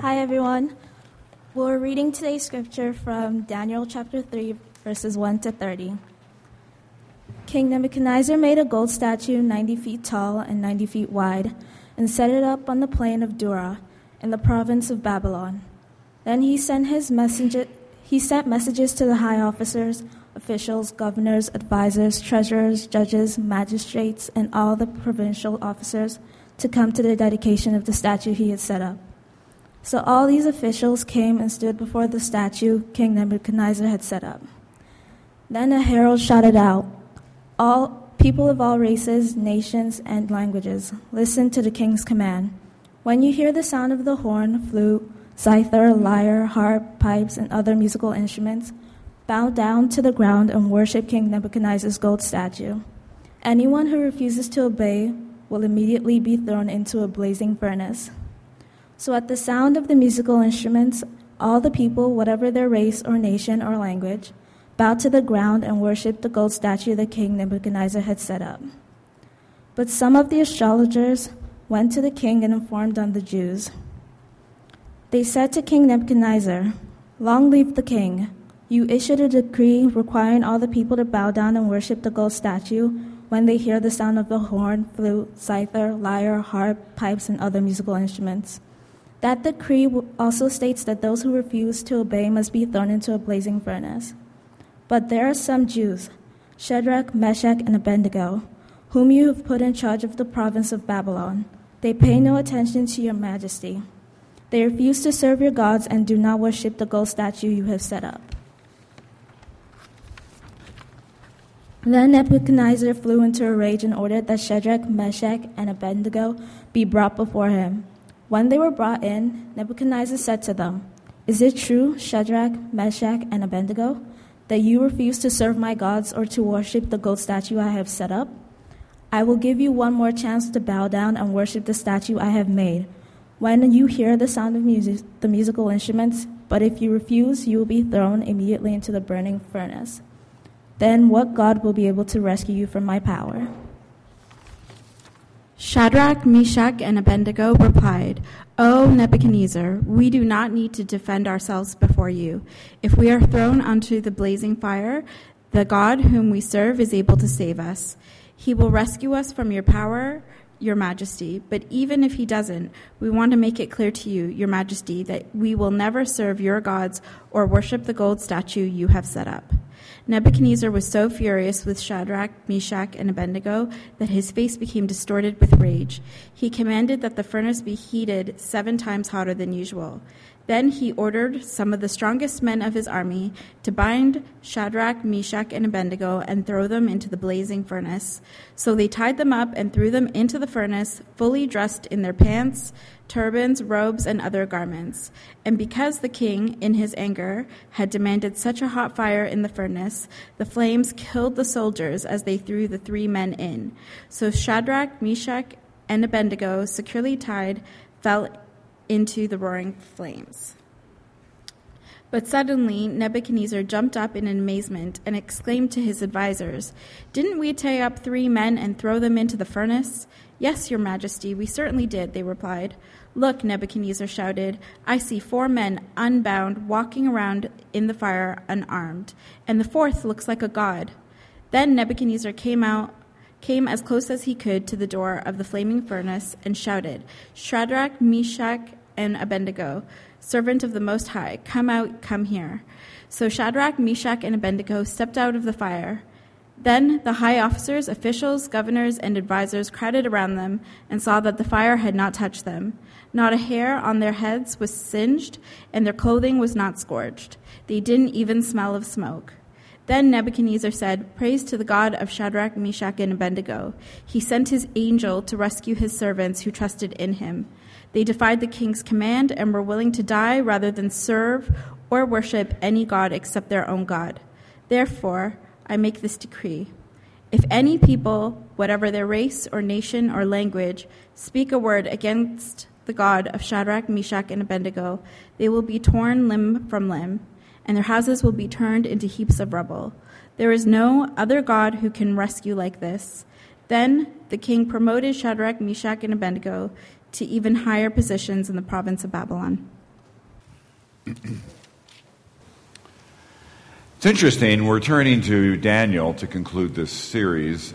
Hi, everyone. We're reading today's scripture from Daniel chapter 3, verses 1 to 30. King Nebuchadnezzar made a gold statue 90 feet tall and 90 feet wide and set it up on the plain of Dura in the province of Babylon. Then he sent messages to the high officers, officials, governors, advisors, treasurers, judges, magistrates, and all the provincial officers to come to the dedication of the statue he had set up. So all these officials came and stood before the statue King Nebuchadnezzar had set up. Then a herald shouted out, "All people of all races, nations, and languages, listen to the king's command. When you hear the sound of the horn, flute, zither, lyre, harp, pipes, and other musical instruments, bow down to the ground and worship King Nebuchadnezzar's gold statue. Anyone who refuses to obey will immediately be thrown into a blazing furnace." So at the sound of the musical instruments, all the people, whatever their race or nation or language, bowed to the ground and worshipped the gold statue that King Nebuchadnezzar had set up. But some of the astrologers went to the king and informed on the Jews. They said to King Nebuchadnezzar, "Long live the king. You issued a decree requiring all the people to bow down and worship the gold statue when they hear the sound of the horn, flute, zither, lyre, harp, pipes, and other musical instruments. That decree also states that those who refuse to obey must be thrown into a blazing furnace. But there are some Jews, Shadrach, Meshach, and Abednego, whom you have put in charge of the province of Babylon. They pay no attention to your majesty. They refuse to serve your gods and do not worship the gold statue you have set up." Then Nebuchadnezzar flew into a rage and ordered that Shadrach, Meshach, and Abednego be brought before him. When they were brought in, Nebuchadnezzar said to them, "Is it true, Shadrach, Meshach, and Abednego, that you refuse to serve my gods or to worship the gold statue I have set up? I will give you one more chance to bow down and worship the statue I have made when you hear the sound of the musical instruments, but if you refuse, you will be thrown immediately into the burning furnace. Then what God will be able to rescue you from my power?" Shadrach, Meshach, and Abednego replied, "O Nebuchadnezzar, we do not need to defend ourselves before you. If we are thrown onto the blazing fire, the God whom we serve is able to save us. He will rescue us from your power, your majesty. But even if he doesn't, we want to make it clear to you, your majesty, that we will never serve your gods or worship the gold statue you have set up." Nebuchadnezzar was so furious with Shadrach, Meshach, and Abednego that his face became distorted with rage. He commanded that the furnace be heated 7 times hotter than usual. Then he ordered some of the strongest men of his army to bind Shadrach, Meshach, and Abednego and throw them into the blazing furnace. So they tied them up and threw them into the furnace, fully dressed in their pants, turbans, robes, and other garments. And because the king, in his anger, had demanded such a hot fire in the furnace, the flames killed the soldiers as they threw the 3 men in. So Shadrach, Meshach, and Abednego, securely tied, fell into the roaring flames. But suddenly Nebuchadnezzar jumped up in amazement and exclaimed to his advisors, "Didn't we tie up 3 men and throw them into the furnace?" "Yes, your majesty, we certainly did," they replied. "Look," Nebuchadnezzar shouted, "I see 4 men unbound walking around in the fire unarmed, and the 4th looks like a god." Then Nebuchadnezzar came as close as he could to the door of the flaming furnace and shouted, "Shadrach, Meshach, and Abednego, servant of the Most High, come out, come here." So Shadrach, Meshach, and Abednego stepped out of the fire. Then the high officers, officials, governors, and advisors crowded around them and saw that the fire had not touched them. Not a hair on their heads was singed, and their clothing was not scorched. They didn't even smell of smoke. Then Nebuchadnezzar said, "Praise to the God of Shadrach, Meshach, and Abednego. He sent his angel to rescue his servants who trusted in him. They defied the king's command and were willing to die rather than serve or worship any god except their own God. Therefore, I make this decree. If any people, whatever their race or nation or language, speak a word against the God of Shadrach, Meshach, and Abednego, they will be torn limb from limb, and their houses will be turned into heaps of rubble. There is no other God who can rescue like this." Then the king promoted Shadrach, Meshach, and Abednego to even higher positions in the province of Babylon. It's interesting, we're turning to Daniel to conclude this series.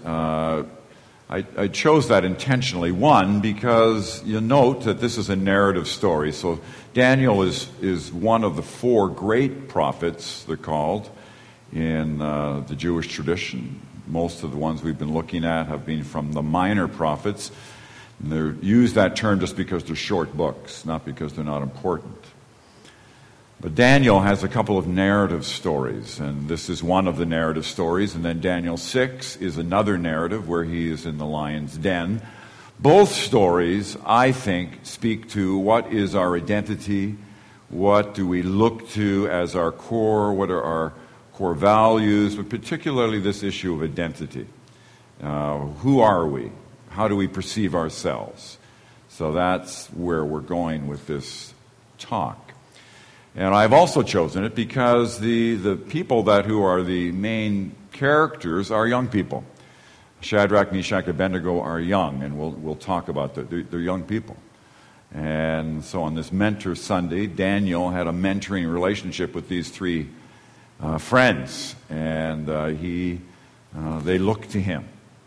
I chose that intentionally. One, because you note that this is a narrative story. So Daniel is one of the four great prophets, they're called, in the Jewish tradition. Most of the ones we've been looking at have been from the minor prophets. And they use that term just because they're short books, not because they're not important. But Daniel has a couple of narrative stories, and this is one of the narrative stories. And then Daniel 6 is another narrative where he is in the lion's den. Both stories, I think, speak to what is our identity, what do we look to as our core, what are our core values, but particularly this issue of identity. Who are we? How do we perceive ourselves? So that's where we're going with this talk. And I've also chosen it because the people who are the main characters are young people. Shadrach, Meshach, and Abednego are young, and we'll talk about that. They're young people. And so on this Mentor Sunday, Daniel had a mentoring relationship with these three friends, and they look to him.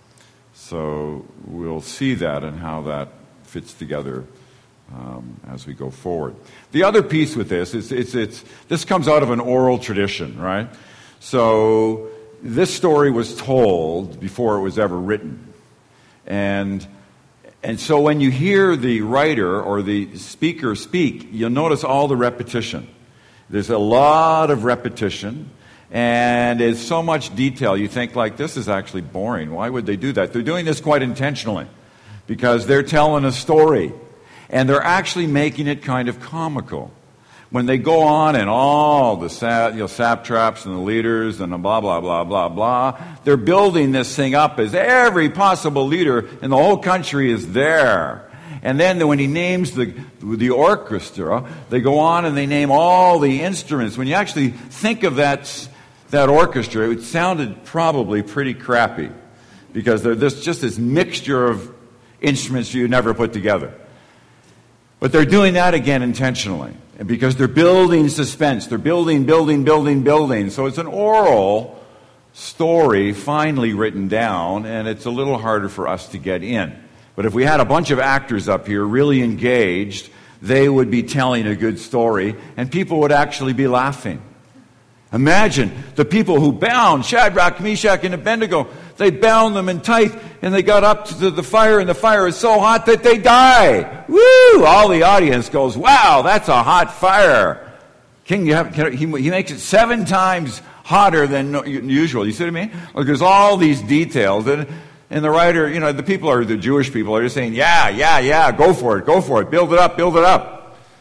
So we'll see that and how that fits together as we go forward. The other piece with this is this comes out of an oral tradition, right? So this story was told before it was ever written. And so when you hear the writer or the speaker speak, you'll notice all the repetition. There's a lot of repetition, and it's so much detail. You think, like, this is actually boring. Why would they do that? They're doing this quite intentionally because they're telling a story. And they're actually making it kind of comical. When they go on and all the satraps and the leaders and the blah, blah, blah, blah, blah, they're building this thing up as every possible leader in the whole country is there. And then when he names the orchestra, they go on and they name all the instruments. When you actually think of that orchestra, it sounded probably pretty crappy because there's just this mixture of instruments you never put together. But they're doing that again intentionally because they're building suspense. They're building. So it's an oral story finally written down, and it's a little harder for us to get in. But if we had a bunch of actors up here really engaged, they would be telling a good story, and people would actually be laughing. Imagine the people who bound Shadrach, Meshach, and Abednego. They bound them in tight, and they got up to the fire, and the fire is so hot that they die. Woo! All the audience goes, wow, that's a hot fire. King, he makes it 7 times hotter than usual. You see what I mean? Like, there's all these details, and the writer, the Jewish people are just saying, yeah, go for it, build it up.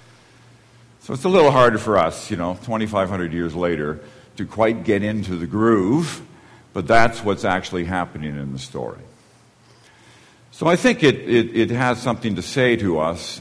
So it's a little harder for us, 2,500 years later, to quite get into the groove, but that's what's actually happening in the story. So I think it has something to say to us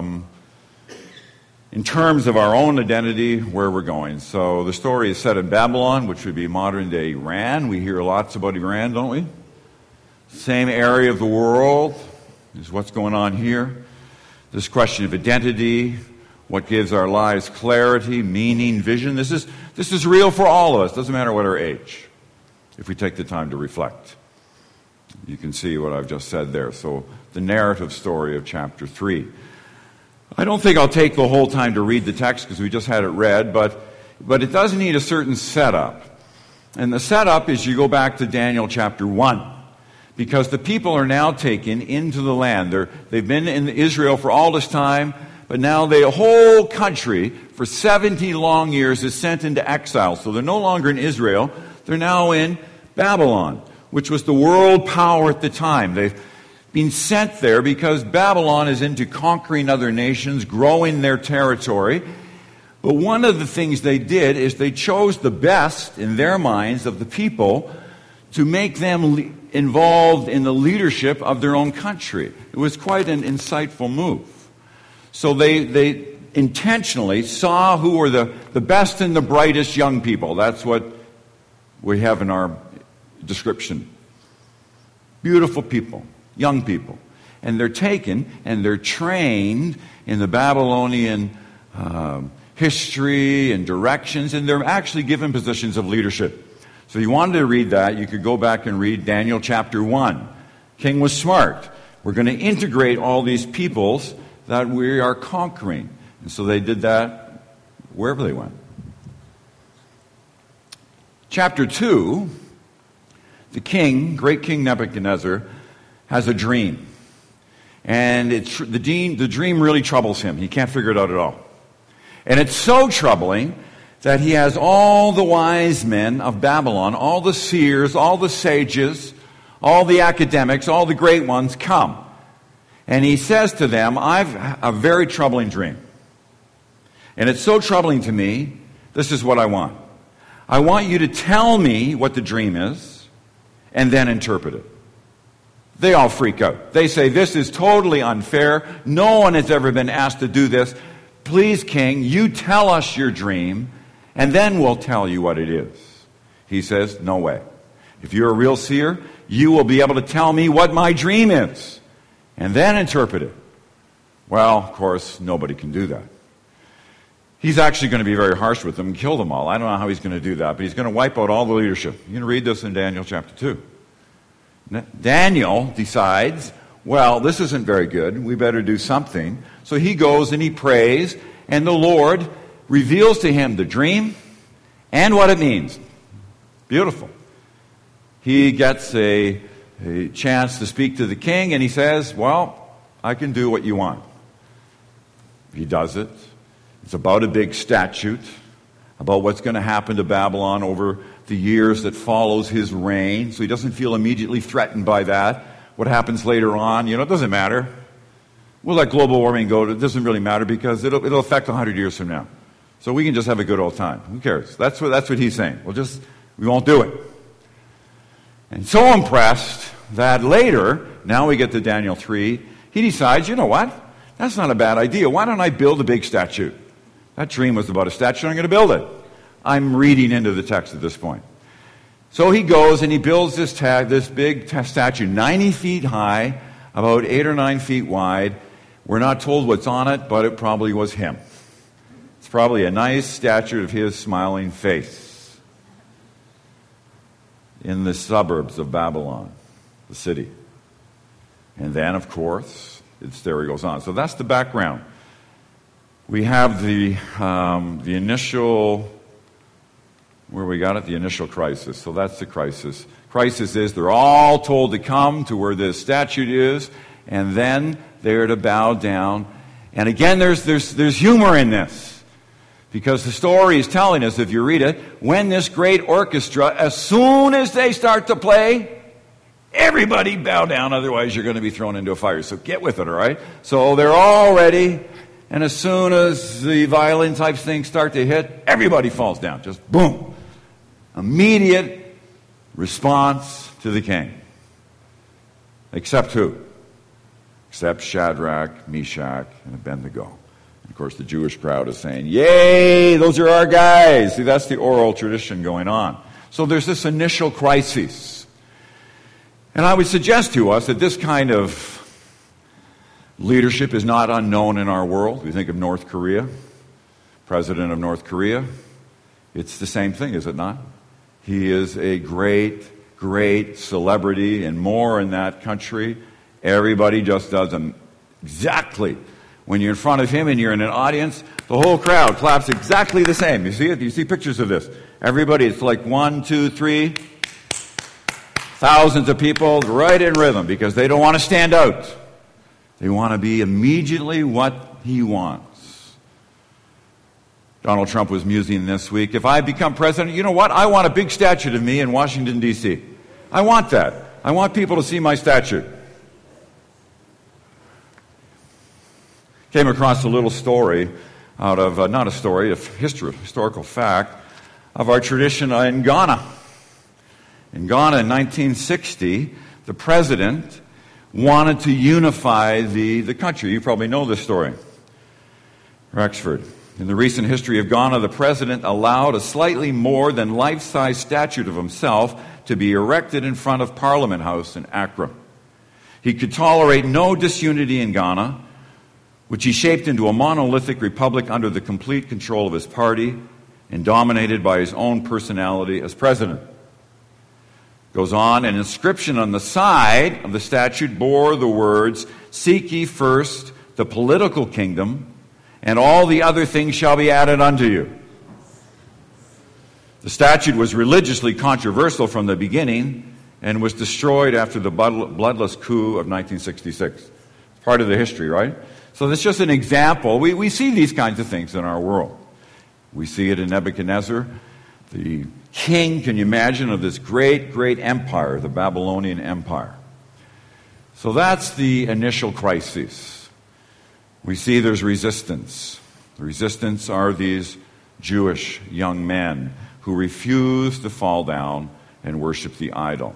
in terms of our own identity, where we're going. So the story is set in Babylon, which would be modern-day Iran. We hear lots about Iran, don't we? Same area of the world is what's going on here. This question of identity, what gives our lives clarity, meaning, vision. This is real for all of us. Doesn't matter what our age, if we take the time to reflect. You can see what I've just said there. So the narrative story of chapter 3. I don't think I'll take the whole time to read the text because we just had it read, but it does need a certain setup. And the setup is you go back to Daniel chapter 1. Because the people are now taken into the land. They've been in Israel for all this time, but now the whole country for 70 long years is sent into exile. So they're no longer in Israel. They're now in Babylon, which was the world power at the time. They've been sent there because Babylon is into conquering other nations, growing their territory. But one of the things they did is they chose the best in their minds of the people to make them involved in the leadership of their own country. It was quite an insightful move. So they intentionally saw who were the best and the brightest young people. That's what we have in our description. Beautiful people, young people. And they're taken and they're trained in the Babylonian history and directions, and they're actually given positions of leadership. So if you wanted to read that, you could go back and read Daniel chapter 1. King was smart. We're going to integrate all these peoples that we are conquering. And so they did that wherever they went. Chapter 2, the king, great King Nebuchadnezzar, has a dream. And the dream really troubles him. He can't figure it out at all. And it's so troubling that he has all the wise men of Babylon, all the seers, all the sages, all the academics, all the great ones come. And he says to them, I've a very troubling dream. And it's so troubling to me, this is what I want. I want you to tell me what the dream is, and then interpret it. They all freak out. They say, this is totally unfair. No one has ever been asked to do this. Please, king, you tell us your dream, and then we'll tell you what it is. He says, no way. If you're a real seer, you will be able to tell me what my dream is, and then interpret it. Well, of course, nobody can do that. He's actually going to be very harsh with them and kill them all. I don't know how he's going to do that, but he's going to wipe out all the leadership. You can read this in Daniel chapter 2. Daniel decides, well, this isn't very good. We better do something. So he goes and he prays, and the Lord reveals to him the dream and what it means. Beautiful. He gets a chance to speak to the king, and he says, well, I can do what you want. He does it. It's about a big statute, about what's going to happen to Babylon over the years that follows his reign. So he doesn't feel immediately threatened by that. What happens later on, it doesn't matter. We'll let global warming go. It doesn't really matter because it'll affect 100 years from now. So we can just have a good old time. Who cares? That's what he's saying. We won't do it. And so impressed that later, now we get to Daniel 3, he decides, you know what? That's not a bad idea. Why don't I build a big statue? That dream was about a statue. I'm going to build it. I'm reading into the text at this point. So he goes and he builds this big statue, 90 feet high, about 8 or 9 feet wide. We're not told what's on it, but it probably was him. It's probably a nice statue of his smiling face in the suburbs of Babylon, the city. And then, of course, there he goes on. So that's the background. We have the initial, where we got it, the initial crisis. So that's the crisis. Crisis is they're all told to come to where this statue is, and then they're to bow down. And again, there's humor in this, because the story is telling us, if you read it, when this great orchestra, as soon as they start to play, everybody bow down, otherwise you're going to be thrown into a fire. So get with it, all right? So they're all ready. And as soon as the violin type things start to hit, everybody falls down. Just boom. Immediate response to the king. Except who? Except Shadrach, Meshach, and Abednego. And of course, the Jewish crowd is saying, yay, those are our guys. See, that's the oral tradition going on. So there's this initial crisis. And I would suggest to us that this kind of leadership is not unknown in our world. We think of North Korea, president of North Korea. It's the same thing, is it not? He is a great, great celebrity and more in that country. Everybody just does him exactly. When you're in front of him and you're in an audience, the whole crowd claps exactly the same. You see it? You see pictures of this. Everybody, it's like 1, 2, 3, thousands of people right in rhythm because they don't want to stand out. They want to be immediately what he wants. Donald Trump was musing this week, if I become president, you know what? I want a big statue of me in Washington, D.C. I want that. I want people to see my statue. Came across a little story out of, not a story, a historical fact, of our tradition in Ghana. In Ghana in 1960, the president wanted to unify the country. You probably know this story. Rexford. In the recent history of Ghana, the president allowed a slightly more than life-size statue of himself to be erected in front of Parliament House in Accra. He could tolerate no disunity in Ghana, which he shaped into a monolithic republic under the complete control of his party and dominated by his own personality as president. Goes on, an inscription on the side of the statute bore the words, "Seek ye first the political kingdom, and all the other things shall be added unto you." The statute was religiously controversial from the beginning and was destroyed after the bloodless coup of 1966. Part of the history, right? So that's just an example. We see these kinds of things in our world. We see it in Nebuchadnezzar, the king, can you imagine, of this great, great empire, the Babylonian Empire. So that's the initial crisis. We see there's resistance. The resistance are these Jewish young men who refuse to fall down and worship the idol.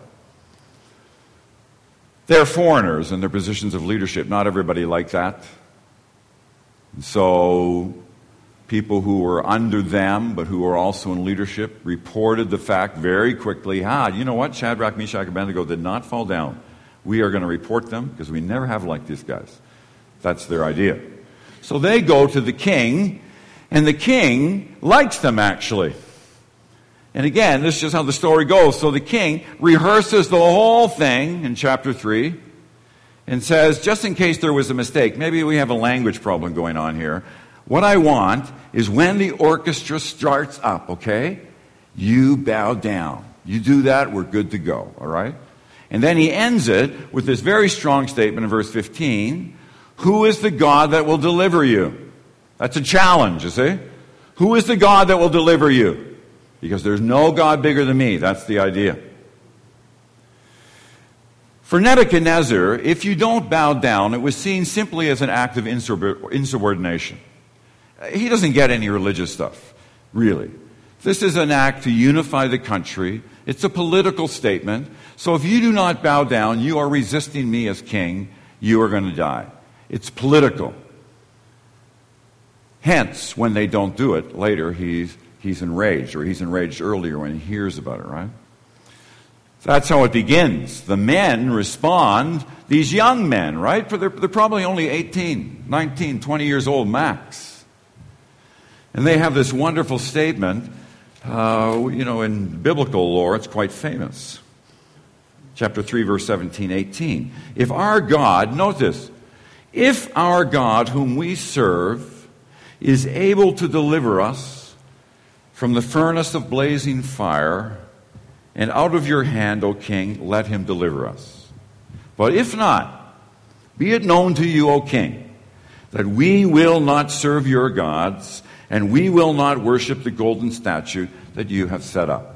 They're foreigners in their positions of leadership. Not everybody like that. And so people who were under them, but who were also in leadership, reported the fact very quickly. You know what? Shadrach, Meshach, and Abednego did not fall down. We are going to report them because we never have liked these guys. That's their idea. So they go to the king, and the king likes them, actually. And again, this is just how the story goes. So the king rehearses the whole thing in chapter 3 and says, just in case there was a mistake, maybe we have a language problem going on here. What I want is when the orchestra starts up, okay, you bow down. You do that, we're good to go, all right? And then he ends it with this very strong statement in verse 15, who is the God that will deliver you? That's a challenge, you see? Who is the God that will deliver you? Because there's no God bigger than me. That's the idea. For Nebuchadnezzar, if you don't bow down, it was seen simply as an act of insubordination. He doesn't get any religious stuff, really. This is an act to unify the country. It's a political statement. So if you do not bow down, you are resisting me as king. You are going to die. It's political. Hence, when they don't do it, later he's enraged, or he's enraged earlier when he hears about it, right? That's how it begins. The men respond, these young men, right? They're probably only 18, 19, 20 years old max. And they have this wonderful statement, in biblical lore, it's quite famous. Chapter 3, verse 17, 18. If our God, note this, if our God whom we serve is able to deliver us from the furnace of blazing fire, and out of your hand, O king, let him deliver us. But if not, be it known to you, O king, that we will not serve your gods, and we will not worship the golden statue that you have set up.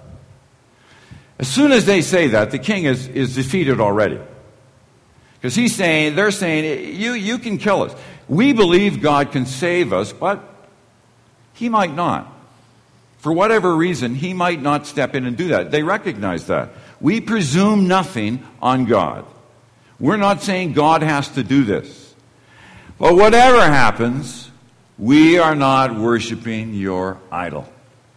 As soon as they say that, the king is defeated already. Because they're saying, you can kill us. We believe God can save us, but he might not. For whatever reason, he might not step in and do that. They recognize that. We presume nothing on God. We're not saying God has to do this. But whatever happens, we are not worshiping your idol.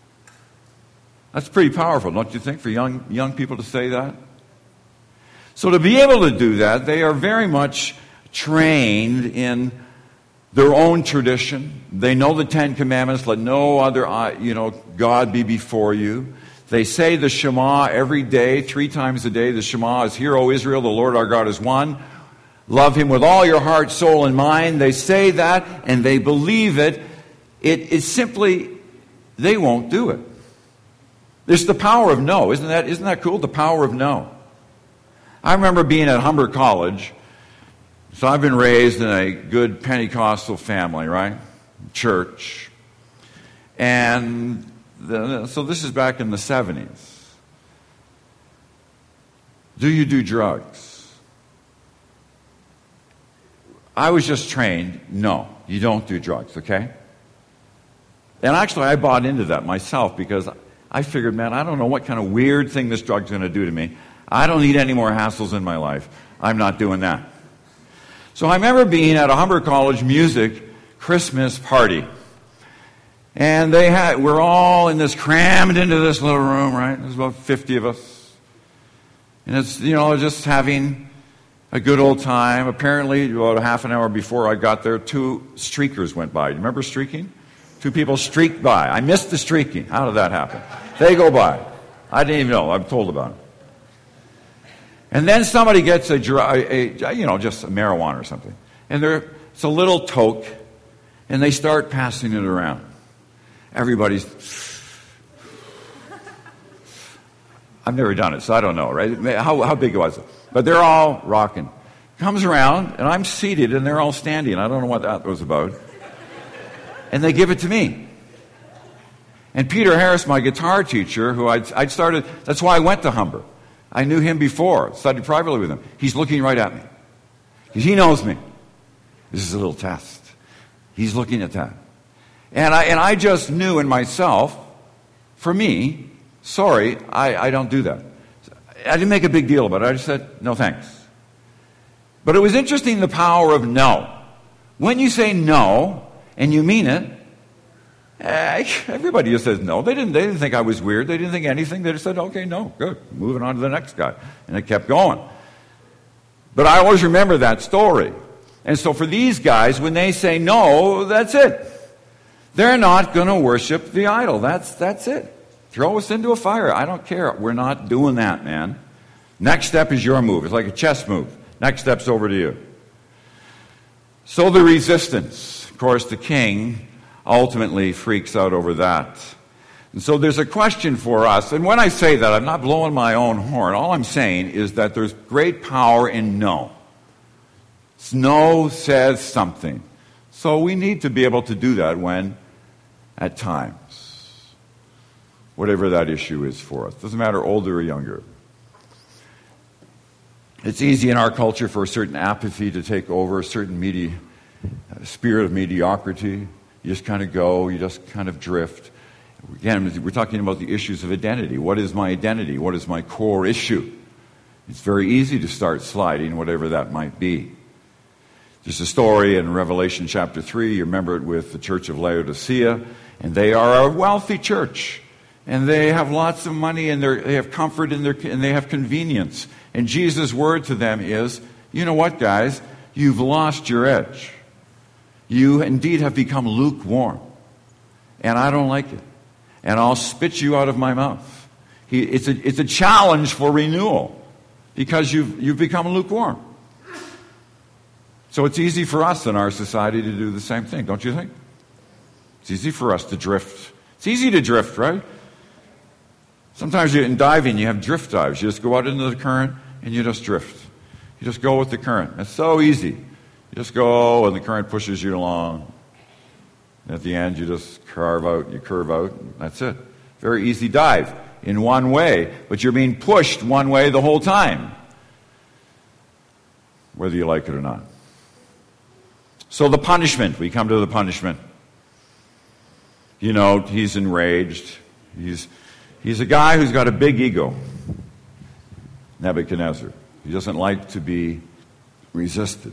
That's pretty powerful, don't you think, for young people to say that? So to be able to do that, they are very much trained in their own tradition. They know the Ten Commandments. Let no other, God be before you. They say the Shema every day, 3 times a day. The Shema is, Hear, O Israel, the Lord our God is one. Love him with all your heart, soul, and mind. They say that, and they believe it. It is simply, they won't do it. There's the power of no. Isn't that cool? The power of no. I remember being at Humber College. So I've been raised in a good Pentecostal family, right? Church. And so this is back in the 70s. Do you do drugs? I was just trained, no, you don't do drugs, okay? And actually I bought into that myself because I figured, man, I don't know what kind of weird thing this drug's going to do to me. I don't need any more hassles in my life. I'm not doing that. So I remember being at a Humber College music Christmas party. And we're all in this, crammed into this little room, right? There's about 50 of us. And it's, just having a good old time. Apparently, about a half an hour before I got there, 2 streakers went by. You remember streaking? 2 people streaked by. I missed the streaking. How did that happen? They go by. I didn't even know. I'm told about it. And then somebody gets just a marijuana or something. And it's a little toke, and they start passing it around. Everybody's... I've never done it, so I don't know, right? How big was it? But they're all rocking. Comes around, and I'm seated, and they're all standing. I don't know what that was about. And they give it to me. And Peter Harris, my guitar teacher, who I'd started... That's why I went to Humber. I knew him before, studied privately with him. He's looking right at me. He knows me. This is a little test. He's looking at that. And I just knew in myself, for me, sorry, I don't do that. I didn't make a big deal about it. I just said, no thanks. But it was interesting, the power of no. When you say no, and you mean it, everybody just says no. They didn't think I was weird. They didn't think anything. They just said, okay, no, good. Moving on to the next guy. And it kept going. But I always remember that story. And so for these guys, when they say no, that's it. They're not going to worship the idol. That's it. Throw us into a fire. I don't care. We're not doing that, man. Next step is your move. It's like a chess move. Next step's over to you. So the resistance. Of course, the king ultimately freaks out over that. And so there's a question for us. And when I say that, I'm not blowing my own horn. All I'm saying is that there's great power in no. No says something. So we need to be able to do that when, at times, whatever that issue is for us. Doesn't matter older or younger. It's easy in our culture for a certain apathy to take over, a certain spirit of mediocrity. You just kind of go, you just kind of drift. Again, we're talking about the issues of identity. What is my identity? What is my core issue? It's very easy to start sliding, whatever that might be. There's a story in Revelation chapter 3. You remember it with the church of Laodicea. And they are a wealthy church. And they have lots of money, and they have comfort, and they have convenience. And Jesus' word to them is, you know what, guys? You've lost your edge. You indeed have become lukewarm. And I don't like it. And I'll spit you out of my mouth. It's a challenge for renewal. Because you've become lukewarm. So it's easy for us in our society to do the same thing, don't you think? It's easy for us to drift. It's easy to drift, right? Sometimes in diving, you have drift dives. You just go out into the current and you just drift. You just go with the current. It's so easy. You just go and the current pushes you along. And at the end, you just curve out, and that's it. Very easy dive in one way, but you're being pushed one way the whole time, whether you like it or not. So the punishment, we come to the punishment. You know, he's enraged. He's a guy who's got a big ego, Nebuchadnezzar. He doesn't like to be resisted.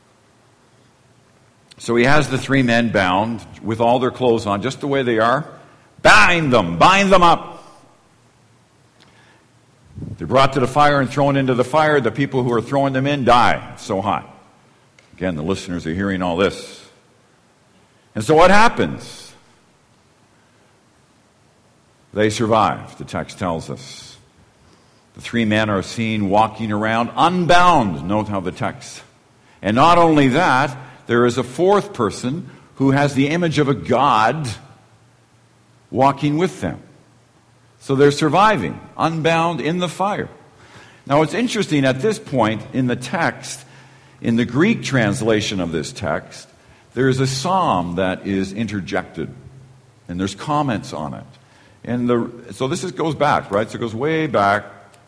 So he has the 3 men bound with all their clothes on, just the way they are. Bind them up. They're brought to the fire and thrown into the fire. The people who are throwing them in die. It's so hot. Again, the listeners are hearing all this. And so what happens? They survive, the text tells us. The 3 men are seen walking around unbound. Note how the text. And not only that, there is a 4th person who has the image of a god walking with them. So they're surviving, unbound in the fire. Now it's interesting, at this point in the text, in the Greek translation of this text, there is a psalm that is interjected, and there's comments on it. And so this goes back, right? So it goes way back,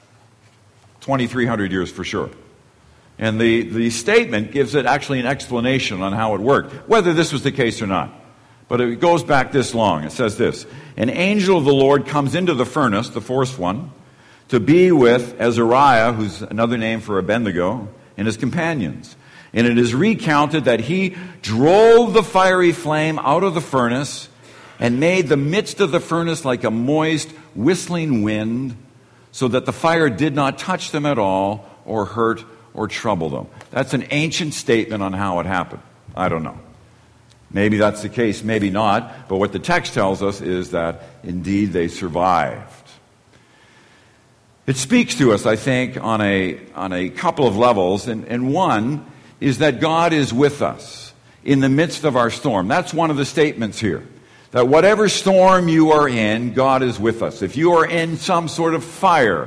2,300 years for sure. And the statement gives it actually an explanation on how it worked, whether this was the case or not. But it goes back this long. It says this: an angel of the Lord comes into the furnace, the 4th one, to be with Azariah, who's another name for Abednego, and his companions. And it is recounted that he drove the fiery flame out of the furnace and made the midst of the furnace like a moist, whistling wind, so that the fire did not touch them at all or hurt or trouble them. That's an ancient statement on how it happened. I don't know. Maybe that's the case, maybe not. But what the text tells us is that indeed they survived. It speaks to us, I think, on a couple of levels. And one is that God is with us in the midst of our storm. That's one of the statements here. That whatever storm you are in, God is with us. If you are in some sort of fire,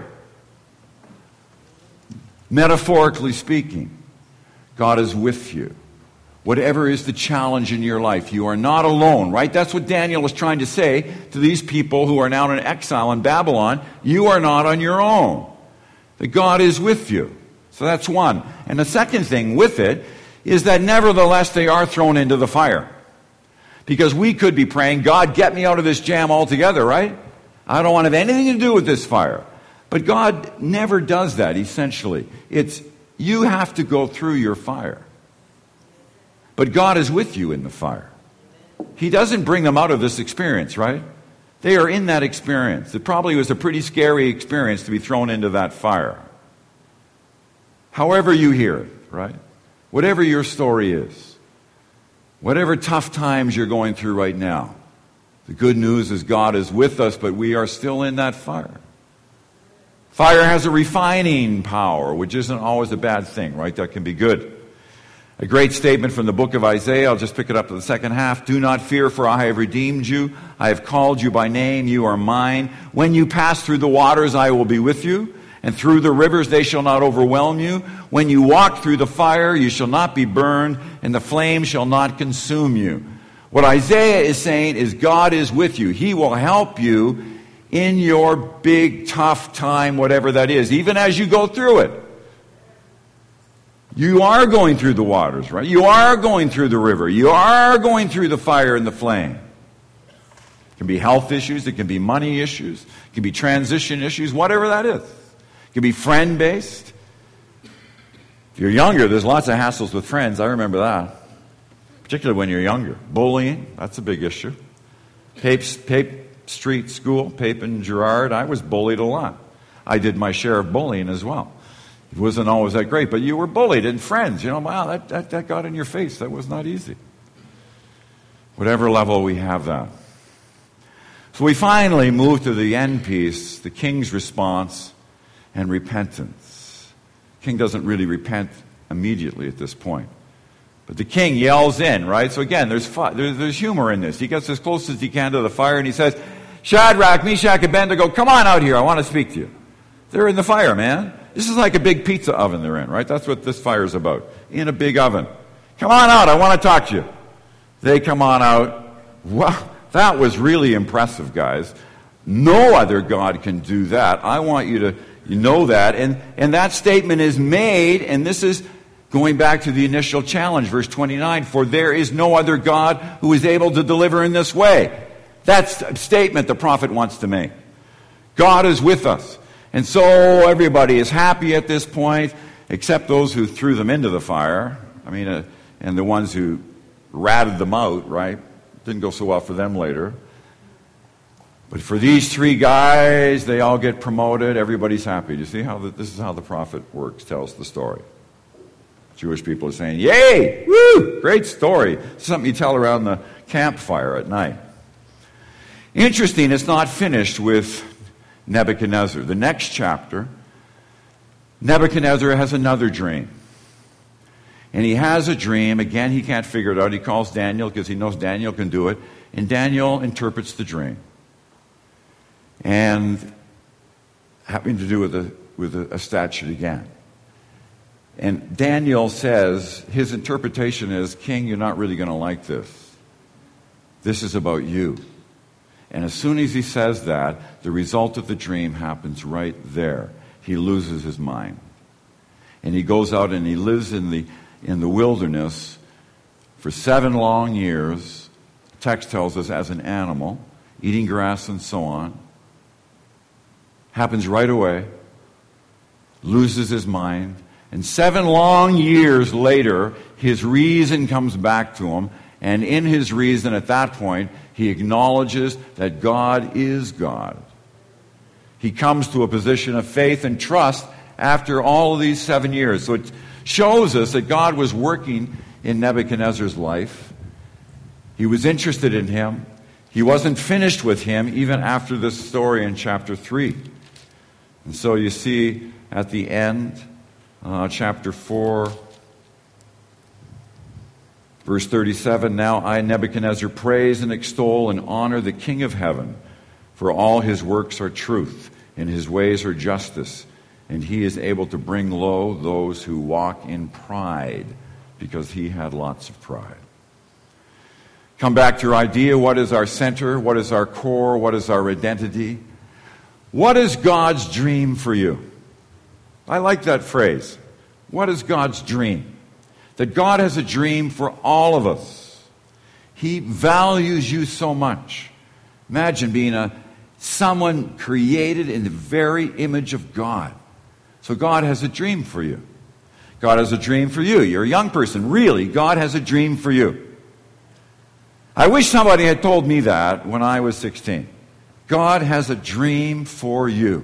metaphorically speaking, God is with you. Whatever is the challenge in your life, you are not alone, right? That's what Daniel was trying to say to these people who are now in exile in Babylon. You are not on your own. That God is with you. So that's one. And the second thing with it is that nevertheless they are thrown into the fire. Because we could be praying, God, get me out of this jam altogether, right? I don't want to have anything to do with this fire. But God never does that, essentially. It's you have to go through your fire. But God is with you in the fire. He doesn't bring them out of this experience, right? They are in that experience. It probably was a pretty scary experience to be thrown into that fire. However you hear it, right? Whatever your story is, whatever tough times you're going through right now, the good news is God is with us, but we are still in that fire. Fire has a refining power, which isn't always a bad thing, right? That can be good. A great statement from the book of Isaiah. I'll just pick it up to the second half. Do not fear, for I have redeemed you. I have called you by name. You are mine. When you pass through the waters, I will be with you. And through the rivers, they shall not overwhelm you. When you walk through the fire, you shall not be burned, and the flame shall not consume you. What Isaiah is saying is God is with you. He will help you in your big, tough time, whatever that is, even as you go through it. You are going through the waters, right? You are going through the river. You are going through the fire and the flame. It can be health issues. It can be money issues. It can be transition issues, whatever that is. It can be friend-based. If you're younger, there's lots of hassles with friends. I remember that. Particularly when you're younger. Bullying, that's a big issue. Pape Street School, Pape and Gerard, I was bullied a lot. I did my share of bullying as well. It wasn't always that great, but you were bullied, and friends, wow, that got in your face. That was not easy. Whatever level we have that. So we finally move to the end piece, the king's response and repentance. The king doesn't really repent immediately at this point. But the king yells in, right? So again, there's humor in this. He gets as close as he can to the fire, and he says, Shadrach, Meshach, and Abednego, come on out here. I want to speak to you. They're in the fire, man. This is like a big pizza oven they're in, right? That's what this fire is about. In a big oven. Come on out. I want to talk to you. They come on out. Wow, that was really impressive, guys. No other God can do that. I want you to know that. And that statement is made, and this is going back to the initial challenge, verse 29, for there is no other God who is able to deliver in this way. That's a statement the prophet wants to make. God is with us. And so everybody is happy at this point, except those who threw them into the fire. And the ones who ratted them out, right? Didn't go so well for them later. But for these three guys, they all get promoted. Everybody's happy. Do you see how this is how the prophet works, tells the story? Jewish people are saying, yay, woo, great story. It's something you tell around the campfire at night. Interesting, it's not finished with Nebuchadnezzar. The next chapter, Nebuchadnezzar has another dream. And he has a dream. Again, he can't figure it out. He calls Daniel because he knows Daniel can do it. And Daniel interprets the dream. And having to do with a statute again. And Daniel says, his interpretation is, King, you're not really going to like this. This is about you. And as soon as he says that, the result of the dream happens right there. He loses his mind. And he goes out and he lives in the wilderness for 7 long years. The text tells us as an animal, eating grass and so on. Happens right away. Loses his mind. And 7 long years later, his reason comes back to him. And in his reason at that point, he acknowledges that God is God. He comes to a position of faith and trust after all of these 7 years. So it shows us that God was working in Nebuchadnezzar's life. He was interested in him. He wasn't finished with him even after this story in chapter 3. And so you see at the end, chapter 4, verse 37, "Now I, Nebuchadnezzar, praise and extol and honor the King of heaven, for all his works are truth, and his ways are justice, and he is able to bring low those who walk in pride," because he had lots of pride. Come back to your idea. What is our center? What is our core? What is our identity? What is God's dream for you? I like that phrase. What is God's dream? That God has a dream for all of us. He values you so much. Imagine being someone created in the very image of God. So God has a dream for you. God has a dream for you. You're a young person. Really, God has a dream for you. I wish somebody had told me that when I was 16. God has a dream for you.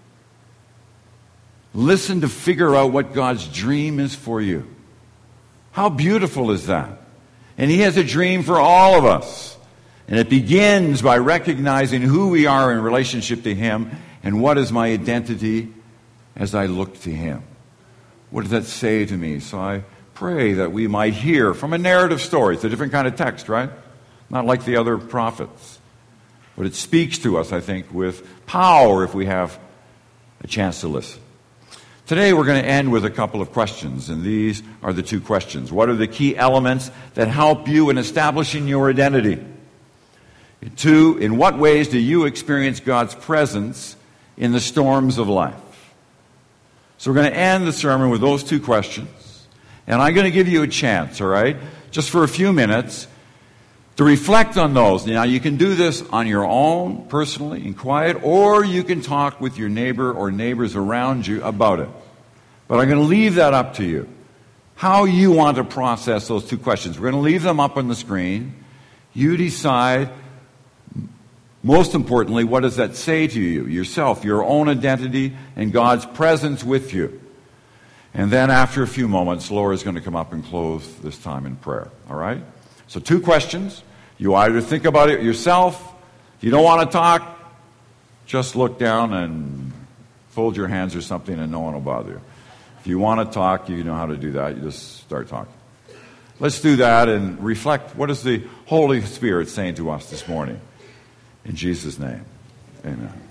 Listen to figure out what God's dream is for you. How beautiful is that? And he has a dream for all of us. And it begins by recognizing who we are in relationship to him and what is my identity as I look to him. What does that say to me? So I pray that we might hear from a narrative story. It's a different kind of text, right? Not like the other prophets. But it speaks to us, I think, with power if we have a chance to listen. Today we're going to end with a couple of questions, and these are the two questions. What are the key elements that help you in establishing your identity? 2, in what ways do you experience God's presence in the storms of life? So we're going to end the sermon with those two questions, and I'm going to give you a chance, all right, just for a few minutes to reflect on those. Now, you can do this on your own, personally, in quiet, or you can talk with your neighbor or neighbors around you about it. But I'm going to leave that up to you. How you want to process those two questions. We're going to leave them up on the screen. You decide, most importantly, what does that say to you, yourself, your own identity, and God's presence with you. And then after a few moments, Laura's going to come up and close this time in prayer. All right? So 2 questions. You either think about it yourself. If you don't want to talk, just look down and fold your hands or something and no one will bother you. If you want to talk, you know how to do that. You just start talking. Let's do that and reflect. What is the Holy Spirit saying to us this morning? In Jesus' name, amen.